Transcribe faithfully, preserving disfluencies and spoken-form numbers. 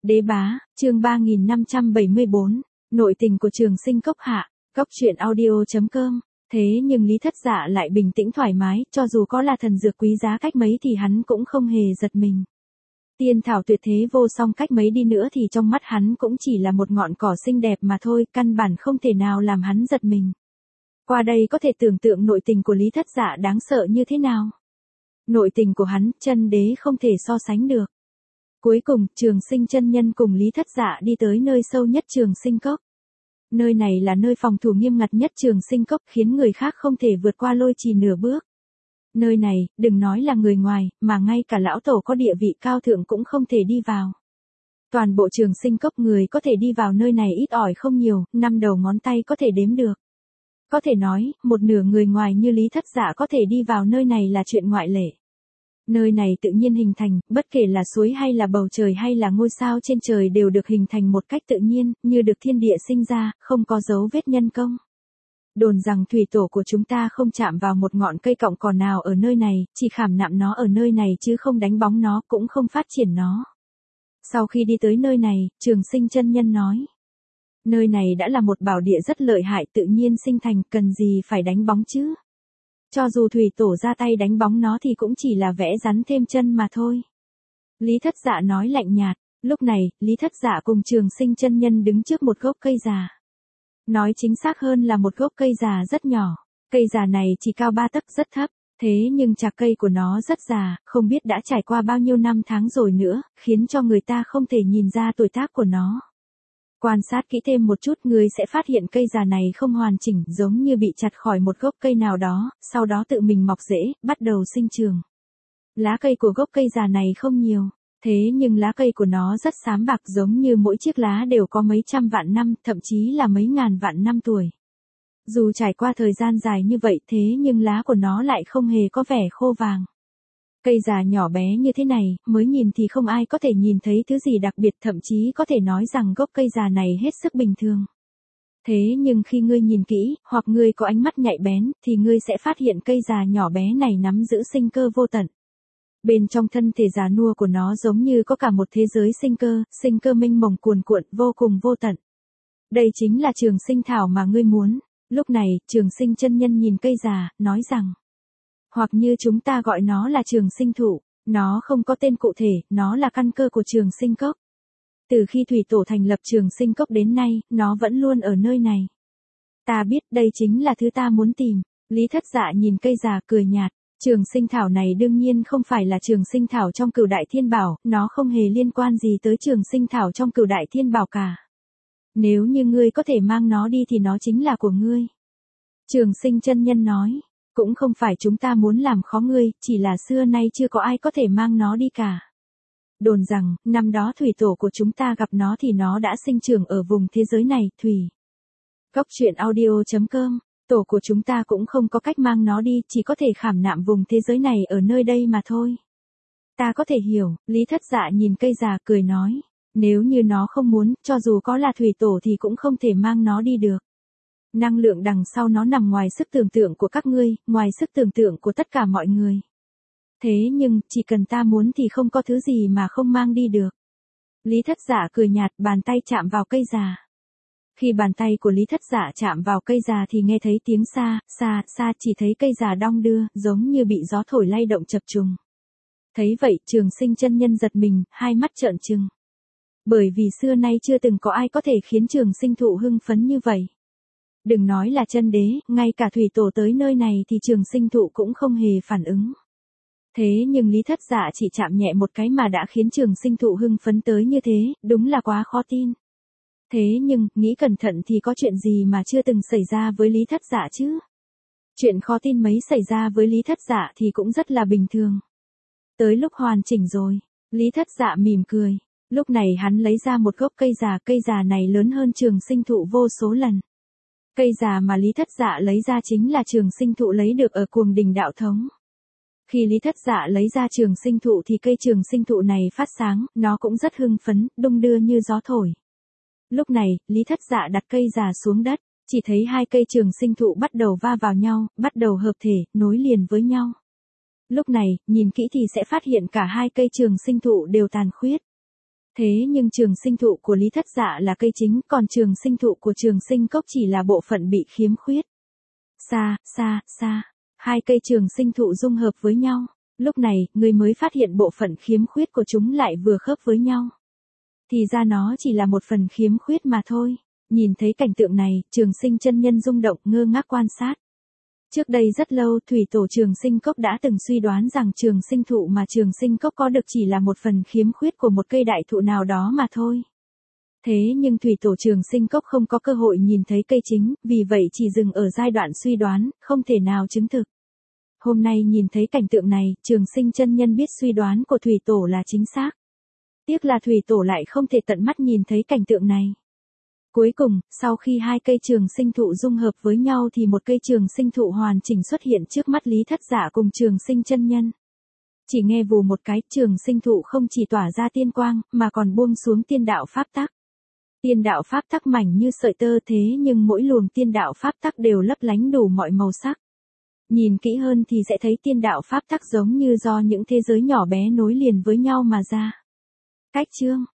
Đế bá, chương ba nghìn năm trăm bảy mươi bốn, nội tình của Trường Sinh Cốc hạ, cốc truyện audio.com. Thế nhưng Lý Thất Dạ lại bình tĩnh thoải mái, cho dù có là thần dược quý giá cách mấy thì hắn cũng không hề giật mình. Tiên thảo tuyệt thế vô song cách mấy đi nữa thì trong mắt hắn cũng chỉ là một ngọn cỏ xinh đẹp mà thôi, căn bản không thể nào làm hắn giật mình. Qua đây có thể tưởng tượng nội tình của Lý Thất Dạ đáng sợ như thế nào. Nội tình của hắn, chân đế không thể so sánh được. Cuối cùng, Trường Sinh chân nhân cùng Lý Thất Dạ đi tới nơi sâu nhất Trường Sinh Cốc. Nơi này là nơi phòng thủ nghiêm ngặt nhất Trường Sinh Cốc, khiến người khác không thể vượt qua lôi trì nửa bước. Nơi này, đừng nói là người ngoài, mà ngay cả lão tổ có địa vị cao thượng cũng không thể đi vào. Toàn bộ Trường Sinh Cốc người có thể đi vào nơi này ít ỏi không nhiều, năm đầu ngón tay có thể đếm được. Có thể nói, một nửa người ngoài như Lý Thất Dạ có thể đi vào nơi này là chuyện ngoại lệ. Nơi này tự nhiên hình thành, bất kể là suối hay là bầu trời hay là ngôi sao trên trời đều được hình thành một cách tự nhiên, như được thiên địa sinh ra, không có dấu vết nhân công. Đồn rằng thủy tổ của chúng ta không chạm vào một ngọn cây cọng cỏ nào ở nơi này, chỉ khảm nạm nó ở nơi này chứ không đánh bóng nó, cũng không phát triển nó. Sau khi đi tới nơi này, Trường Sinh chân nhân nói. Nơi này đã là một bảo địa rất lợi hại tự nhiên sinh thành, cần gì phải đánh bóng chứ? Cho dù thủy tổ ra tay đánh bóng nó thì cũng chỉ là vẽ rắn thêm chân mà thôi. Lý Thất Dạ nói lạnh nhạt, lúc này, Lý Thất Dạ cùng Trường Sinh chân nhân đứng trước một gốc cây già. Nói chính xác hơn là một gốc cây già rất nhỏ, cây già này chỉ cao ba tấc rất thấp, thế nhưng chạc cây của nó rất già, không biết đã trải qua bao nhiêu năm tháng rồi nữa, khiến cho người ta không thể nhìn ra tuổi tác của nó. Quan sát kỹ thêm một chút người sẽ phát hiện cây già này không hoàn chỉnh, giống như bị chặt khỏi một gốc cây nào đó, sau đó tự mình mọc rễ, bắt đầu sinh trường. Lá cây của gốc cây già này không nhiều, thế nhưng lá cây của nó rất xám bạc, giống như mỗi chiếc lá đều có mấy trăm vạn năm, thậm chí là mấy ngàn vạn năm tuổi. Dù trải qua thời gian dài như vậy thế nhưng lá của nó lại không hề có vẻ khô vàng. Cây già nhỏ bé như thế này, mới nhìn thì không ai có thể nhìn thấy thứ gì đặc biệt, thậm chí có thể nói rằng gốc cây già này hết sức bình thường. Thế nhưng khi ngươi nhìn kỹ, hoặc ngươi có ánh mắt nhạy bén, thì ngươi sẽ phát hiện cây già nhỏ bé này nắm giữ sinh cơ vô tận. Bên trong thân thể già nua của nó giống như có cả một thế giới sinh cơ, sinh cơ mênh mông cuồn cuộn, vô cùng vô tận. Đây chính là Trường Sinh thảo mà ngươi muốn. Lúc này, Trường Sinh chân nhân nhìn cây già, nói rằng. Hoặc như chúng ta gọi nó là Trường Sinh thụ, nó không có tên cụ thể, nó là căn cơ của Trường Sinh Cốc. Từ khi thủy tổ thành lập Trường Sinh Cốc đến nay, nó vẫn luôn ở nơi này. Ta biết đây chính là thứ ta muốn tìm. Lý Thất Dạ nhìn cây già cười nhạt. Trường Sinh thảo này đương nhiên không phải là Trường Sinh thảo trong Cửu Đại Thiên Bảo, nó không hề liên quan gì tới Trường Sinh thảo trong Cửu Đại Thiên Bảo cả. Nếu như ngươi có thể mang nó đi thì nó chính là của ngươi. Trường Sinh chân nhân nói. Cũng không phải chúng ta muốn làm khó ngươi, chỉ là xưa nay chưa có ai có thể mang nó đi cả. Đồn rằng, năm đó thủy tổ của chúng ta gặp nó thì nó đã sinh trưởng ở vùng thế giới này, thủy. Cốc truyện audio.com, tổ của chúng ta cũng không có cách mang nó đi, chỉ có thể khảm nạm vùng thế giới này ở nơi đây mà thôi. Ta có thể hiểu, Lý Thất Dạ nhìn cây già cười nói, nếu như nó không muốn, cho dù có là thủy tổ thì cũng không thể mang nó đi được. Năng lượng đằng sau nó nằm ngoài sức tưởng tượng của các ngươi, ngoài sức tưởng tượng của tất cả mọi người. Thế nhưng, chỉ cần ta muốn thì không có thứ gì mà không mang đi được. Lý Thất Dạ cười nhạt, bàn tay chạm vào cây già. Khi bàn tay của Lý Thất Dạ chạm vào cây già thì nghe thấy tiếng xa, xa, xa, chỉ thấy cây già đong đưa, giống như bị gió thổi lay động chập trùng. Thấy vậy, Trường Sinh chân nhân giật mình, hai mắt trợn trừng. Bởi vì xưa nay chưa từng có ai có thể khiến Trường Sinh thụ hưng phấn như vậy. Đừng nói là chân đế, ngay cả thủy tổ tới nơi này thì Trường Sinh thụ cũng không hề phản ứng. Thế nhưng Lý Thất Dạ chỉ chạm nhẹ một cái mà đã khiến Trường Sinh thụ hưng phấn tới như thế, đúng là quá khó tin. Thế nhưng, nghĩ cẩn thận thì có chuyện gì mà chưa từng xảy ra với Lý Thất Dạ chứ? Chuyện khó tin mấy xảy ra với Lý Thất Dạ thì cũng rất là bình thường. Tới lúc hoàn chỉnh rồi, Lý Thất Dạ mỉm cười. Lúc này hắn lấy ra một gốc cây già, cây già này lớn hơn Trường Sinh thụ vô số lần. Cây già mà Lý Thất Dạ lấy ra chính là Trường Sinh thụ lấy được ở Cuồng Đình Đạo Thống. Khi Lý Thất Dạ lấy ra Trường Sinh thụ thì cây Trường Sinh thụ này phát sáng, nó cũng rất hưng phấn, đung đưa như gió thổi. Lúc này, Lý Thất Dạ đặt cây già xuống đất, chỉ thấy hai cây Trường Sinh thụ bắt đầu va vào nhau, bắt đầu hợp thể, nối liền với nhau. Lúc này, nhìn kỹ thì sẽ phát hiện cả hai cây Trường Sinh thụ đều tàn khuyết. Thế nhưng trường sinh thụ của Lý Thất Dạ là cây chính, còn trường sinh thụ của Trường Sinh Cốc chỉ là bộ phận bị khiếm khuyết. Xa, xa, xa, hai cây trường sinh thụ dung hợp với nhau. Lúc này, người mới phát hiện bộ phận khiếm khuyết của chúng lại vừa khớp với nhau. Thì ra nó chỉ là một phần khiếm khuyết mà thôi. Nhìn thấy cảnh tượng này, Trường Sinh chân nhân rung động ngơ ngác quan sát. Trước đây rất lâu, thủy tổ Trường Sinh Cốc đã từng suy đoán rằng trường sinh thụ mà Trường Sinh Cốc có được chỉ là một phần khiếm khuyết của một cây đại thụ nào đó mà thôi. Thế nhưng thủy tổ Trường Sinh Cốc không có cơ hội nhìn thấy cây chính, vì vậy chỉ dừng ở giai đoạn suy đoán, không thể nào chứng thực. Hôm nay nhìn thấy cảnh tượng này, Trường Sinh chân nhân biết suy đoán của thủy tổ là chính xác. Tiếc là thủy tổ lại không thể tận mắt nhìn thấy cảnh tượng này. Cuối cùng, sau khi hai cây trường sinh thụ dung hợp với nhau thì một cây trường sinh thụ hoàn chỉnh xuất hiện trước mắt Lý Thất Dạ cùng Trường Sinh chân nhân. Chỉ nghe vù một cái, trường sinh thụ không chỉ tỏa ra tiên quang, mà còn buông xuống tiên đạo pháp tắc. Tiên đạo pháp tắc mảnh như sợi tơ thế nhưng mỗi luồng tiên đạo pháp tắc đều lấp lánh đủ mọi màu sắc. Nhìn kỹ hơn thì sẽ thấy tiên đạo pháp tắc giống như do những thế giới nhỏ bé nối liền với nhau mà ra. Cách chương